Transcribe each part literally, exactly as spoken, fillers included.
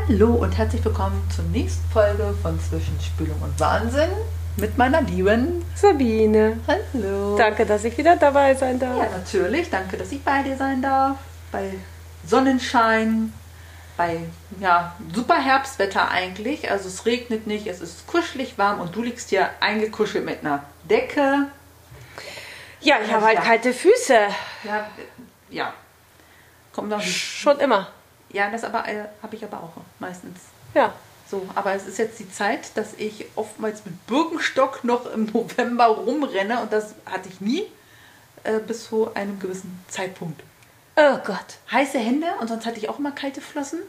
Hallo und herzlich willkommen zur nächsten Folge von Zwischen Spülung und Wahnsinn mit meiner lieben Sabine. Hallo. Danke, dass ich wieder dabei sein darf. Ja, natürlich. Danke, dass ich bei dir sein darf. Bei Sonnenschein, bei ja, super Herbstwetter eigentlich. Also es regnet nicht, es ist kuschelig warm und du liegst hier eingekuschelt mit einer Decke. Ja, ich habe halt ja. kalte Füße. Ja, ja. Kommt noch Schon immer. Ja, das aber äh, habe ich aber auch meistens. Ja. So, aber es ist jetzt die Zeit, dass ich oftmals mit Birkenstock noch im November rumrenne und das hatte ich nie äh, bis zu einem gewissen Zeitpunkt. Oh Gott. Heiße Hände und sonst hatte ich auch immer kalte Flossen.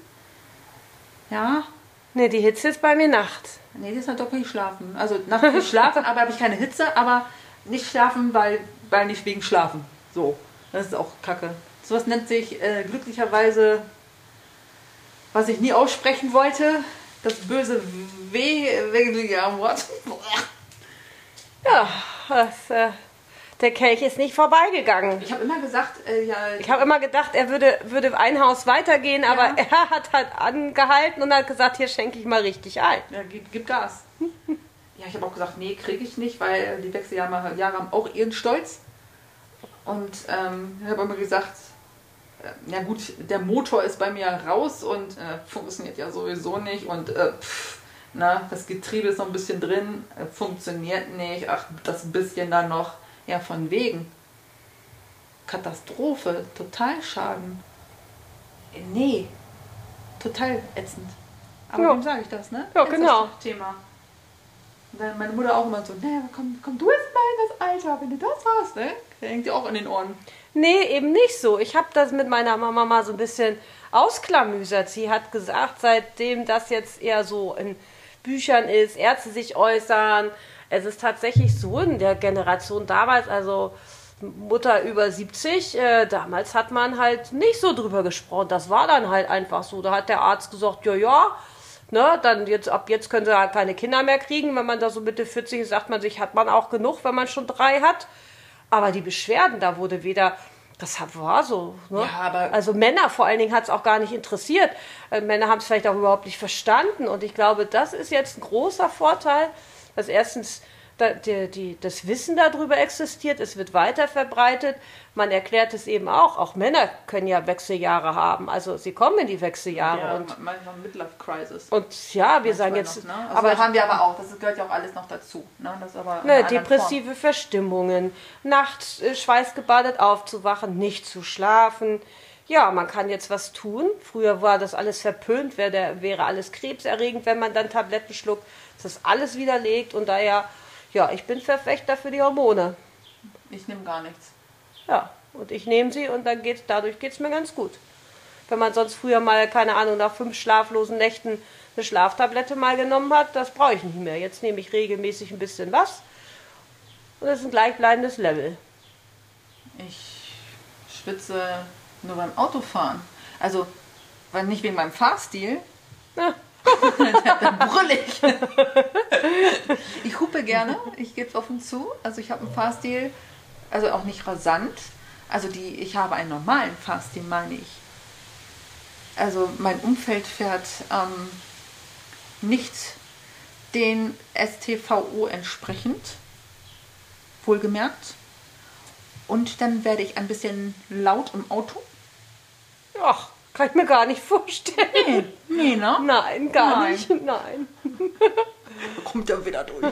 Ja. Ne, die Hitze ist bei mir Nacht. Nee, das ist halt doch nicht schlafen. Also nachts nicht schlafen, aber habe ich keine Hitze, aber nicht schlafen, weil, weil nicht wegen Schlafen. So, das ist auch Kacke. Sowas nennt sich äh, glücklicherweise, was ich nie aussprechen wollte, das böse W wegen ja, Wort. Ja, das, äh, der Kelch ist nicht vorbeigegangen. Ich habe immer gesagt, äh, ja. Ich habe immer gedacht, er würde, würde ein Haus weitergehen, Ja. aber er hat halt angehalten und hat gesagt, hier schenke ich mal richtig ein. Ja, gib, gib Gas. Ja, ich habe auch gesagt, nee, kriege ich nicht, weil die Wechseljahre Jahre haben auch ihren Stolz. Und ähm, ich habe immer gesagt, äh, ja gut, der Motor ist bei mir raus und äh, funktioniert ja sowieso nicht. Und äh, pff, na, das Getriebe ist noch ein bisschen drin, äh, funktioniert nicht. Ach, das bisschen dann noch. Ja, von wegen. Katastrophe, total Schaden. Äh, Nee, total ätzend. Aber Ja. wem sage ich das, ne? Ja, Jetzt genau. Das Thema. Und dann meine Mutter auch immer so, naja, komm, komm du jetzt mal in das Alter, wenn du das hast, ne? Der hängt dir auch in den Ohren. Nee, eben nicht so. Ich habe das mit meiner Mama mal so ein bisschen ausklamüsert. Sie hat gesagt, seitdem das jetzt eher so in Büchern ist, Ärzte sich äußern, es ist tatsächlich so in der Generation damals, also Mutter über siebzig, äh, damals hat man halt nicht so drüber gesprochen. Das war dann halt einfach so. Da hat der Arzt gesagt, ja, ja, ne, dann jetzt, ab jetzt können sie halt keine Kinder mehr kriegen. Wenn man da so Mitte vierzig ist, sagt man sich, hat man auch genug, wenn man schon drei hat. Aber die Beschwerden, da wurde weder, das war so. Ne? Ja, aber also Männer vor allen Dingen hat es auch gar nicht interessiert. Äh, Männer haben es vielleicht auch überhaupt nicht verstanden. Und ich glaube, das ist jetzt ein großer Vorteil, dass erstens da, die, die, das Wissen darüber existiert, es wird weiter verbreitet. Man erklärt es eben auch. Auch Männer können ja Wechseljahre haben. Also sie kommen in die Wechseljahre. ja, und, manchmal Midlife-Crisis. und ja, wir sagen Manchmal jetzt, noch, ne? Also aber das haben wir aber auch, das gehört ja auch alles noch dazu. Ne? Das ist aber in Ne, einer anderen depressive Verstimmungen, nachts äh, schweißgebadet aufzuwachen, nicht zu schlafen. Ja, man kann jetzt was tun. Früher war das alles verpönt, wäre, der, wäre alles krebserregend, wenn man dann Tabletten schluckt. Das ist alles widerlegt und daher, ja, ich bin Verfechter für die Hormone. Form. Ich nehme gar nichts. Ja, und ich nehme sie und dann geht's, dadurch geht es mir ganz gut. Wenn man sonst früher mal, keine Ahnung, nach fünf schlaflosen Nächten eine Schlaftablette mal genommen hat, das brauche ich nicht mehr. Jetzt nehme ich regelmäßig ein bisschen was und das ist ein gleichbleibendes Level. Ich schwitze nur beim Autofahren. Also, weil nicht wegen meinem Fahrstil. Ja. Dann brüll ich. Ich hupe gerne, ich gebe es offen zu. Also ich habe einen Fahrstil, also auch nicht rasant. Also die, ich habe einen normalen Fahrstil, meine ich. Also mein Umfeld fährt ähm, nicht den S T V O entsprechend, wohlgemerkt. Und dann werde ich ein bisschen laut im Auto. Ach, kann ich mir gar nicht vorstellen. Nee, nee, ne? Nein, gar Nein. nicht. Nein. Da kommt er wieder durch.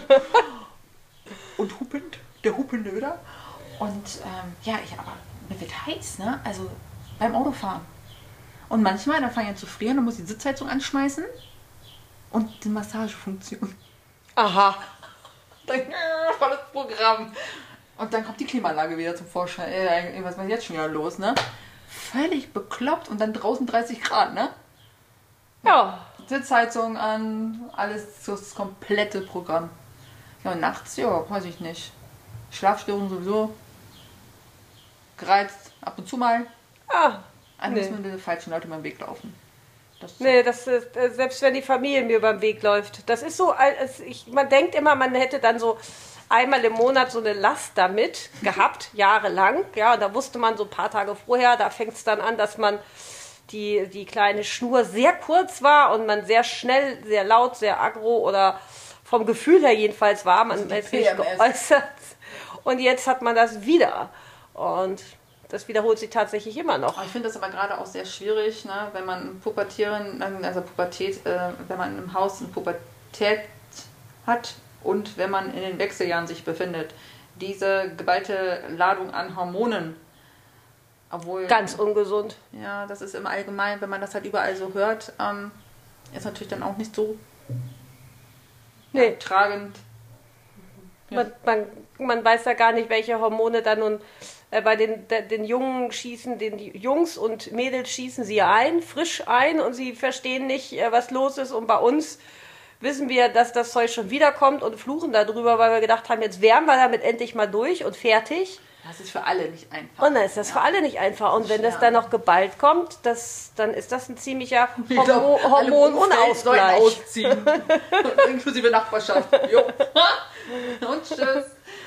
Und hupend, der hupende wieder. Und ähm, ja, ich aber, mir wird heiß, ne? Also beim Autofahren. Und manchmal, dann fange ich an zu frieren, dann muss ich die Sitzheizung anschmeißen. Und die Massagefunktion. Aha. Dann, äh, volles Programm. Und dann kommt die Klimaanlage wieder zum Vorschein. Äh, was ist jetzt schon wieder los, ne? Völlig bekloppt und dann draußen dreißig Grad, ne? Ja. Sitzheizung an, alles das komplette Programm. Ja, und nachts, ja, weiß ich nicht. Schlafstörungen sowieso. Gereizt, ab und zu mal. Ah, Dann nee. müssen wir diese falschen Leute über den Weg laufen. Das ist Nee, das ist, äh, selbst wenn die Familie mir über den Weg läuft. Das ist so, als ich, man denkt immer, man hätte dann so einmal im Monat so eine Last damit gehabt, jahrelang. Ja, und da wusste man so ein paar Tage vorher, da fängt es dann an, dass man die, die kleine Schnur sehr kurz war und man sehr schnell, sehr laut, sehr aggro oder vom Gefühl her jedenfalls war, man Also ist nicht geäußert. Und jetzt hat man das wieder. Und das wiederholt sich tatsächlich immer noch. Ich finde das aber gerade auch sehr schwierig, ne, wenn man Pubertieren, also Pubertät, äh, wenn man im Haus eine Pubertät hat und wenn man in den Wechseljahren sich befindet. Diese geballte Ladung an Hormonen, obwohl... Ganz ungesund. Ja, das ist im Allgemeinen, wenn man das halt überall so hört, ähm, ist natürlich dann auch nicht so nee. ja, tragend. Ja. Man, man, man weiß ja gar nicht, welche Hormone dann nun äh, bei den, de, den Jungen schießen, den die Jungs und Mädels schießen sie ein, frisch ein und sie verstehen nicht, äh, was los ist. Und bei uns wissen wir, dass das Zeug schon wiederkommt und fluchen darüber, weil wir gedacht haben, jetzt wären wir damit endlich mal durch und fertig. Das ist für alle nicht einfach. Und dann ist das ja. für alle nicht einfach. Und wenn Schwer. das dann noch geballt kommt, das, dann ist das ein ziemlicher glaub, Hormon Hormonunausgleich. Ausziehen. Inklusive Nachbarschaft. Jo. Und tschüss.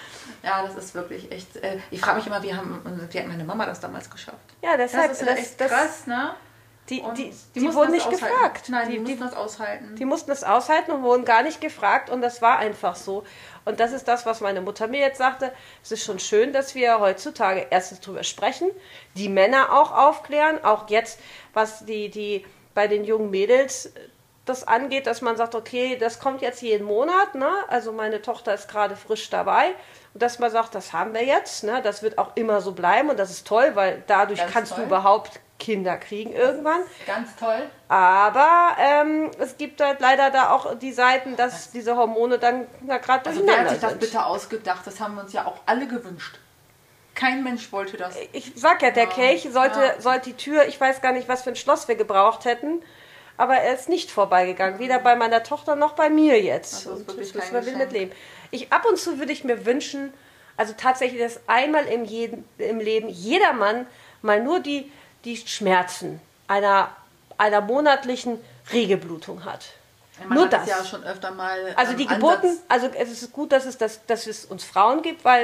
Ja, das ist wirklich echt. Äh, ich frage mich immer, wie, haben, wie hat meine Mama das damals geschafft? Ja, deshalb. Das ist ja echt das, krass, ne? Die, Und die, die, die mussten wurden das nicht aushalten. gefragt. Nein, die, die, mussten die, das aushalten. die mussten das aushalten und wurden gar nicht gefragt und das war einfach so. Und das ist das, was meine Mutter mir jetzt sagte. Es ist schon schön, dass wir heutzutage erstens drüber sprechen, die Männer auch aufklären, auch jetzt, was die, die bei den jungen Mädels das angeht, dass man sagt, okay, das kommt jetzt jeden Monat, ne? Also meine Tochter ist gerade frisch dabei. Und dass man sagt, das haben wir jetzt, ne? Das wird auch immer so bleiben und das ist toll, weil dadurch Ganz kannst toll. du überhaupt Kinder kriegen irgendwann. Ganz toll. Aber ähm, es gibt halt leider da auch die Seiten, dass diese Hormone dann na, gerade Also wer hat durcheinander sich das sind. bitte ausgedacht? Das haben wir uns ja auch alle gewünscht. Kein Mensch wollte das. Ich sag ja, der Ja, Kelch sollte, ja. sollte die Tür, ich weiß gar nicht, was für ein Schloss wir gebraucht hätten, aber er ist nicht vorbeigegangen. Weder bei meiner Tochter noch bei mir jetzt. Also ist Und wirklich das kein müssen wir Geschenk. mitleben. Ich, ab und zu würde ich mir wünschen, also tatsächlich, dass einmal im, jeden, im Leben jeder Mann mal nur die, die Schmerzen einer, einer monatlichen Regelblutung hat. Man nur hat das. es ja schon öfter mal. Also ähm, die Ansatz- Geburten, also es ist gut, dass es, das, dass es uns Frauen gibt, weil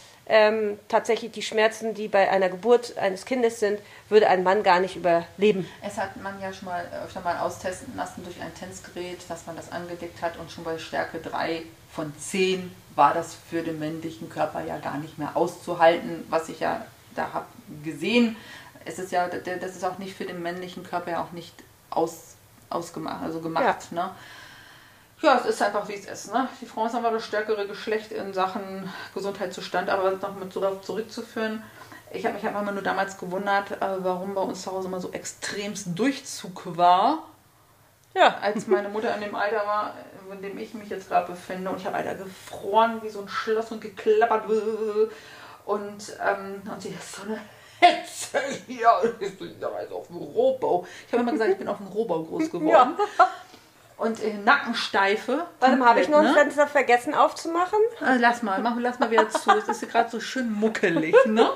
ähm, tatsächlich die Schmerzen, die bei einer Geburt eines Kindes sind, würde ein Mann gar nicht überleben. Es hat man ja schon mal öfter mal austesten lassen durch ein Testgerät, dass man das angedickt hat und schon bei Stärke drei von zehn war das für den männlichen Körper ja gar nicht mehr auszuhalten, was ich ja da habe gesehen. Es ist ja, das ist auch nicht für den männlichen Körper ja auch nicht aus, ausgemacht, also gemacht. Ja. Ne? Ja, es ist einfach wie es ist. Ne? Die Frauen ist einfach das stärkere Geschlecht in Sachen Gesundheitszustand, aber noch mit darauf zurückzuführen. Ich habe mich einfach immer nur damals gewundert, warum bei uns zu Hause immer so extremst Durchzug war. Ja, als meine Mutter in dem Alter war, in dem ich mich jetzt gerade befinde. Und ich habe Alter gefroren wie so ein Schloss und geklappert. Und, ähm, und sie ist so eine Hetze hier. Ich bin da also auf dem Rohbau. Ich habe immer gesagt, ich bin auf dem Rohbau groß geworden. Ja. Und äh, Nackensteife. Warte mal, habe ich noch ein ne? Fenster vergessen aufzumachen? Also lass mal, mach, lass mal wieder zu. Es ist gerade so schön muckelig, ne?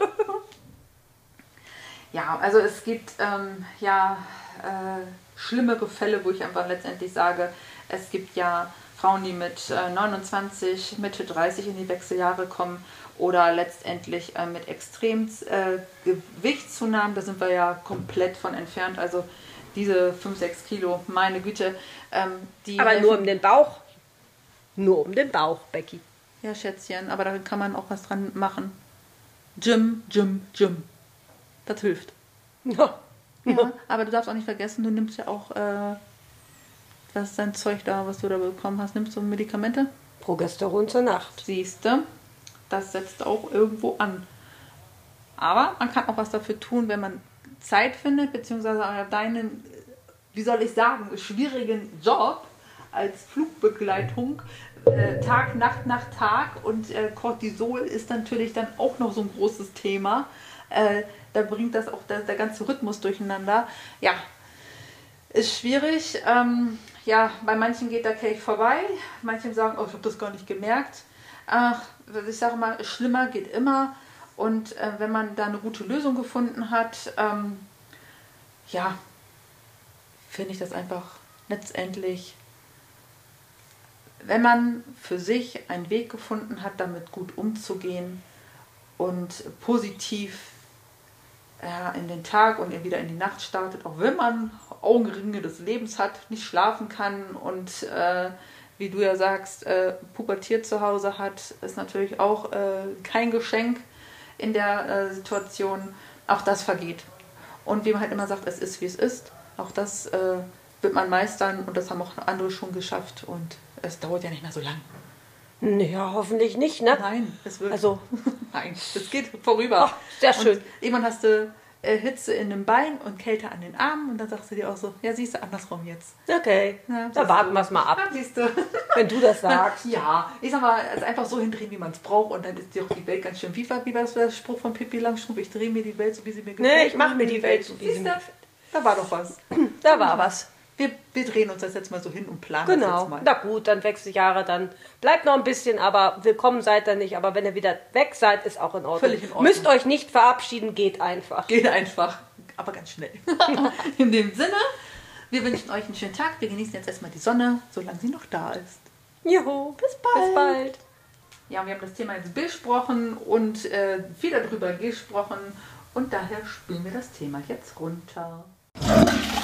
Ja, also es gibt ähm, ja äh, schlimmere Fälle, wo ich einfach letztendlich sage, es gibt ja Frauen, die mit äh, neunundzwanzig, Mitte dreißig in die Wechseljahre kommen oder letztendlich äh, mit extrem äh, Gewichtszunahmen, da sind wir ja komplett von entfernt, also diese fünf, sechs Kilo, meine Güte. Ähm, die aber helfen. nur um den Bauch. Nur um den Bauch, Becky. Ja, Schätzchen, aber da kann man auch was dran machen. Gym, Gym, Gym. Das hilft. Ja. Ja, aber du darfst auch nicht vergessen, du nimmst ja auch, äh, was ist dein Zeug da, was du da bekommen hast, nimmst du Medikamente? Progesteron zur Nacht. Siehste, das setzt auch irgendwo an. Aber man kann auch was dafür tun, wenn man Zeit findet, beziehungsweise deinen, wie soll ich sagen, schwierigen Job als Flugbegleitung, äh, Tag, Nacht, Nacht, Tag und äh, Cortisol ist natürlich dann auch noch so ein großes Thema. Äh, da bringt das auch der, der ganze Rhythmus durcheinander. Ja, ist schwierig. Ähm, ja, bei manchen geht der Kelch vorbei. Manche sagen, oh, ich habe das gar nicht gemerkt. Ach, ich sage mal, schlimmer geht immer. Und äh, wenn man da eine gute Lösung gefunden hat, ähm, ja, finde ich das einfach letztendlich, wenn man für sich einen Weg gefunden hat, damit gut umzugehen und positiv äh, in den Tag und wieder in die Nacht startet, auch wenn man Augenringe des Lebens hat, nicht schlafen kann und äh, wie du ja sagst, äh, pubertiert zu Hause hat, ist natürlich auch äh, kein Geschenk in der äh, Situation. Auch das vergeht. Und wie man halt immer sagt, es ist, wie es ist. Auch das äh, wird man meistern und das haben auch andere schon geschafft und es dauert ja nicht mehr so lang. Ja, hoffentlich nicht, ne? Nein, es wird. Also, nein, es geht vorüber. Ach, sehr schön. Und irgendwann hast du äh, Hitze in den Beinen und Kälte an den Armen und dann sagst du dir auch so, ja, siehst du, andersrum jetzt. Okay, Ja, da warten wir es mal ab, ja, siehst du. wenn du das sagst. Ja, ich sag mal, also einfach so hindrehen, wie man es braucht und dann ist dir auch die Welt ganz schön. Wie war, wie war das der Spruch von Pippi Langstrumpf? Ich drehe mir die Welt so, wie sie mir gefällt. Nee, ich mache mir die Welt so, wie sie Siehst mir du? gefällt. Da war doch was. Da war was. Wir, wir drehen uns das jetzt mal so hin und planen das Genau. jetzt mal. Na gut, dann Wechseljahre, dann bleibt noch ein bisschen, aber willkommen seid ihr nicht. Aber wenn ihr wieder weg seid, ist auch in Ordnung. Völlig in Ordnung. Müsst euch nicht verabschieden, geht einfach. Geht einfach, aber ganz schnell. In dem Sinne, wir wünschen euch einen schönen Tag. Wir genießen jetzt erstmal die Sonne, solange sie noch da ist. Juhu, bis bald. Bis bald. Ja, wir haben das Thema jetzt besprochen und äh, viel darüber gesprochen und daher spielen wir das Thema jetzt runter.